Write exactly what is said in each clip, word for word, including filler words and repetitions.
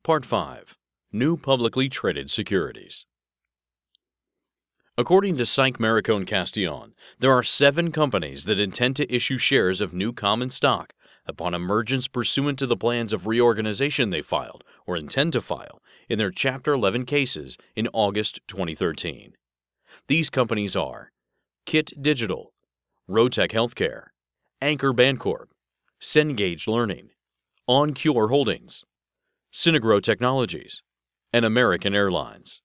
Part five. New Publicly Traded Securities. According to Sike Maricone Castillon, there are seven companies that intend to issue shares of new common stock upon emergence pursuant to the plans of reorganization they filed or intend to file in their Chapter eleven cases in August twenty thirteen. These companies are Kit Digital, Rotech Healthcare, Anchor Bancorp, Cengage Learning, OnCure Holdings, Synagro Technologies, and American Airlines.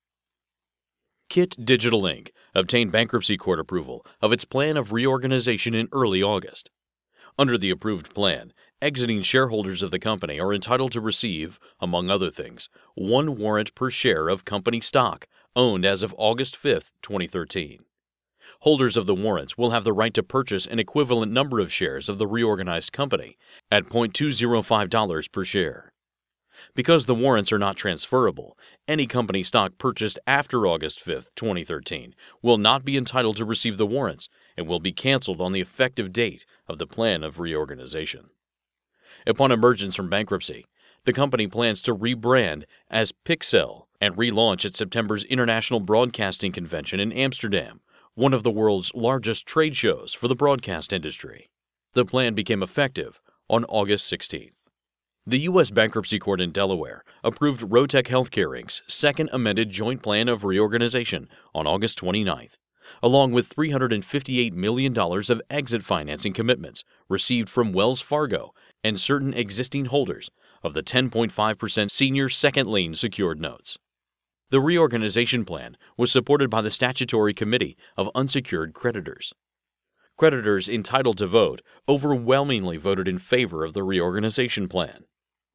Kit Digital Incorporated obtained bankruptcy court approval of its plan of reorganization in early August. Under the approved plan, exiting shareholders of the company are entitled to receive, among other things, one warrant per share of company stock owned as of August fifth, twenty thirteen. Holders of the warrants will have the right to purchase an equivalent number of shares of the reorganized company at zero point two zero five dollars per share. Because the warrants are not transferable, any company stock purchased after August fifth, twenty thirteen will not be entitled to receive the warrants and will be canceled on the effective date of the plan of reorganization. Upon emergence from bankruptcy, the company plans to rebrand as Pixel and relaunch at September's International Broadcasting Convention in Amsterdam, one of the world's largest trade shows for the broadcast industry. The plan became effective on August sixteenth. The U S Bankruptcy Court in Delaware approved Rotech Healthcare Incorporated's second amended joint plan of reorganization on August twenty-ninth, along with three hundred fifty-eight million dollars of exit financing commitments received from Wells Fargo and certain existing holders of the ten point five percent senior second lien secured notes. The reorganization plan was supported by the Statutory Committee of Unsecured Creditors. Creditors entitled to vote overwhelmingly voted in favor of the reorganization plan.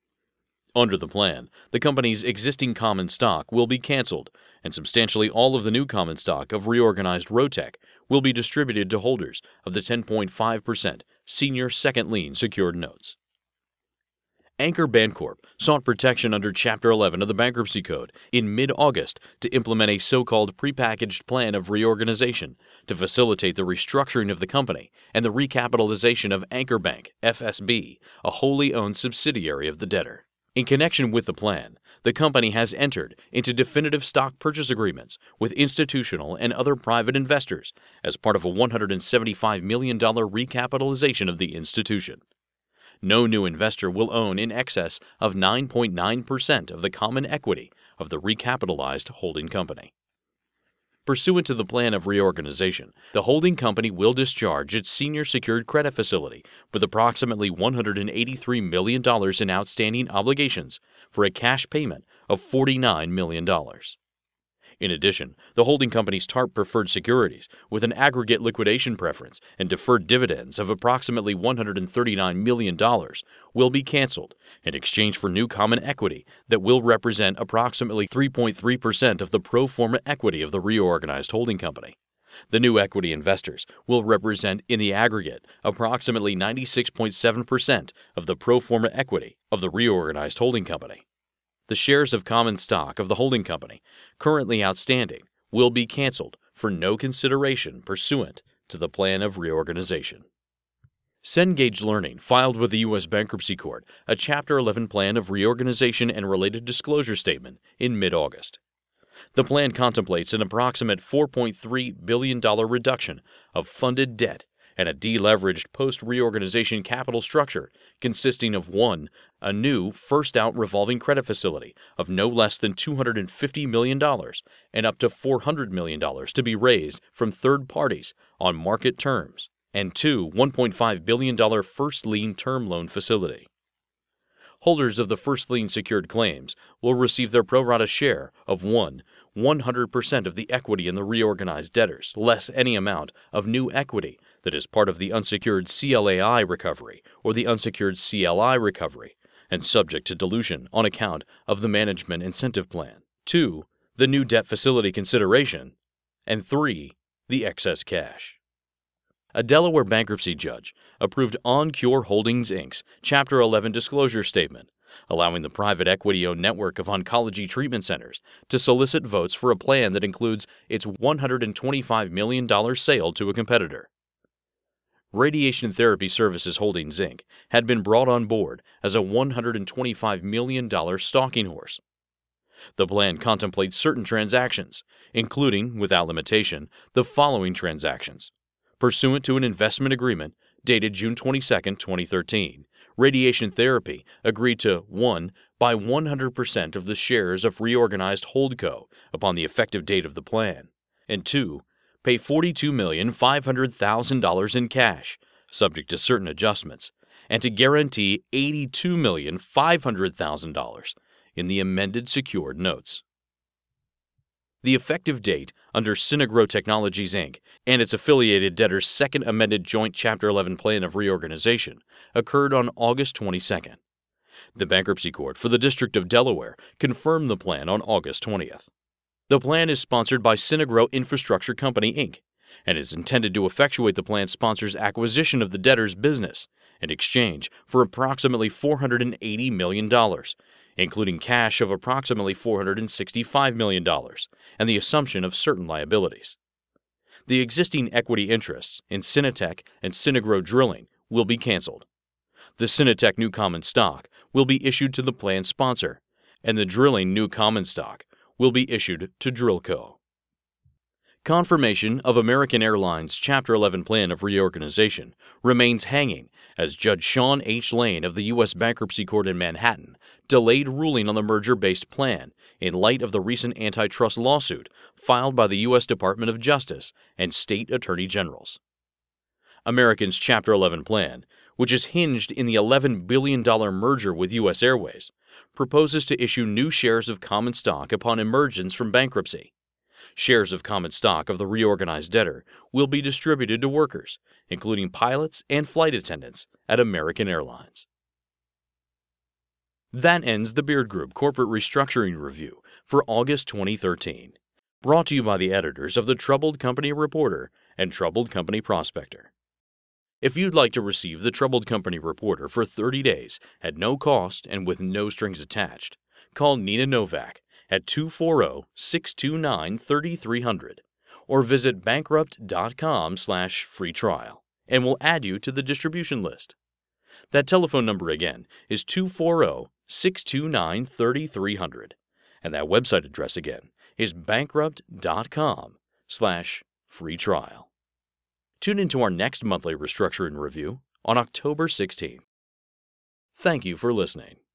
Under the plan, the company's existing common stock will be canceled, and substantially all of the new common stock of reorganized Rotech will be distributed to holders of the ten point five percent senior second lien secured notes. Anchor Bancorp sought protection under Chapter eleven of the Bankruptcy Code in mid-August to implement a so-called prepackaged plan of reorganization to facilitate the restructuring of the company and the recapitalization of Anchor Bank, F S B, a wholly owned subsidiary of the debtor. In connection with the plan, the company has entered into definitive stock purchase agreements with institutional and other private investors as part of a one hundred seventy-five million dollars recapitalization of the institution. No new investor will own in excess of nine point nine percent of the common equity of the recapitalized holding company. Pursuant to the plan of reorganization, the holding company will discharge its senior secured credit facility with approximately one hundred eighty-three million dollars in outstanding obligations for a cash payment of forty-nine million dollars. In addition, the holding company's T A R P preferred securities with an aggregate liquidation preference and deferred dividends of approximately one hundred thirty-nine million dollars will be canceled in exchange for new common equity that will represent approximately three point three percent of the pro forma equity of the reorganized holding company. The new equity investors will represent in the aggregate approximately ninety-six point seven percent of the pro forma equity of the reorganized holding company. The shares of common stock of the holding company currently outstanding will be canceled for no consideration pursuant to the plan of reorganization. Cengage Learning filed with the U S Bankruptcy Court a Chapter eleven plan of reorganization and related disclosure statement in mid-August. The plan contemplates an approximate four point three billion dollars reduction of funded debt and a deleveraged post-reorganization capital structure consisting of one, a new first-out revolving credit facility of no less than two hundred fifty million dollars and up to four hundred million dollars to be raised from third parties on market terms, and two, one point five billion dollars first lien term loan facility. Holders of the first lien secured claims will receive their pro rata share of one, one hundred percent of the equity in the reorganized debtors, less any amount of new equity that is part of the unsecured C L A I recovery or the unsecured C L I recovery, and subject to dilution on account of the management incentive plan. Two, the new debt facility consideration. And three, the excess cash. A Delaware bankruptcy judge approved OnCure Holdings Incorporated's Chapter eleven disclosure statement, allowing the private equity-owned network of oncology treatment centers to solicit votes for a plan that includes its one hundred twenty-five million dollars sale to a competitor. Radiation Therapy Services Holdings, Incorporated had been brought on board as a one hundred twenty-five million dollars stalking horse. The plan contemplates certain transactions, including, without limitation, the following transactions. Pursuant to an investment agreement dated June twenty-second, twenty thirteen, Radiation Therapy agreed to one buy one hundred percent of the shares of Reorganized Holdco upon the effective date of the plan, and two pay forty-two million five hundred thousand dollars in cash, subject to certain adjustments, and to guarantee eighty-two million five hundred thousand dollars in the amended secured notes. The effective date under Synagro Technologies, Incorporated and its affiliated debtors' second amended joint Chapter eleven plan of reorganization occurred on August twenty-second. The Bankruptcy Court for the District of Delaware confirmed the plan on August twentieth. The plan is sponsored by Synagro Infrastructure Company, Incorporated and is intended to effectuate the plan sponsor's acquisition of the debtor's business in exchange for approximately four hundred eighty million dollars, including cash of approximately four hundred sixty-five million dollars and the assumption of certain liabilities. The existing equity interests in Cinetech and Synagro Drilling will be canceled. The Cinetech new common stock will be issued to the plan sponsor, and the Drilling new common stock will be issued to Drillco. Confirmation of American Airlines' Chapter eleven plan of reorganization remains hanging as Judge Sean H. Lane of the U S Bankruptcy Court in Manhattan delayed ruling on the merger-based plan in light of the recent antitrust lawsuit filed by the U S Department of Justice and state attorney generals. American's Chapter eleven plan, which is hinged in the eleven billion dollars merger with U S Airways, proposes to issue new shares of common stock upon emergence from bankruptcy. Shares of common stock of the reorganized debtor will be distributed to workers, including pilots and flight attendants, at American Airlines. That ends the Beard Group Corporate Restructuring Review for August twenty thirteen, brought to you by the editors of the Troubled Company Reporter and Troubled Company Prospector. If you'd like to receive the Troubled Company Reporter for thirty days at no cost and with no strings attached, call Nina Novak at two four zero, six two nine, three three zero zero or visit bankrupt dot com slash free trial, and we'll add you to the distribution list. That telephone number again is two four zero, six two nine, three three zero zero, and that website address again is bankrupt dot com slash free trial. Tune into our next monthly restructuring review on October sixteenth. Thank you for listening.